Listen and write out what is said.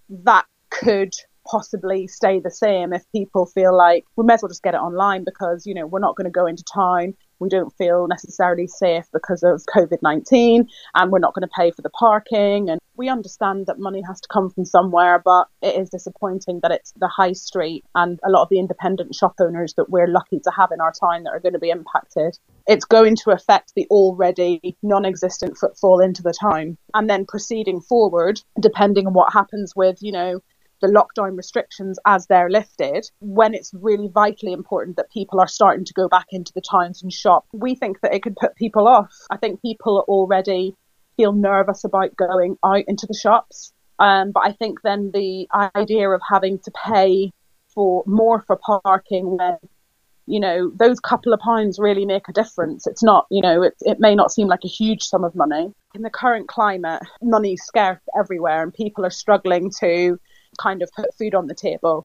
that could possibly stay the same if people feel like we may as well just get it online because, we're not going to go into town. We don't feel necessarily safe because of COVID-19 and we're not going to pay for the parking. And we understand that money has to come from somewhere, but it is disappointing that it's the high street and a lot of the independent shop owners that we're lucky to have in our town that are going to be impacted. It's going to affect the already non-existent footfall into the town. And then proceeding forward, depending on what happens with, the lockdown restrictions as they're lifted, when it's really vitally important that people are starting to go back into the towns and shop, we think that it could put people off. I think people already feel nervous about going out into the shops. But I think then the idea of having to pay for more for parking when, those couple of pounds really make a difference. It's not, it may not seem like a huge sum of money. In the current climate, money's scarce everywhere and people are struggling to kind of put food on the table.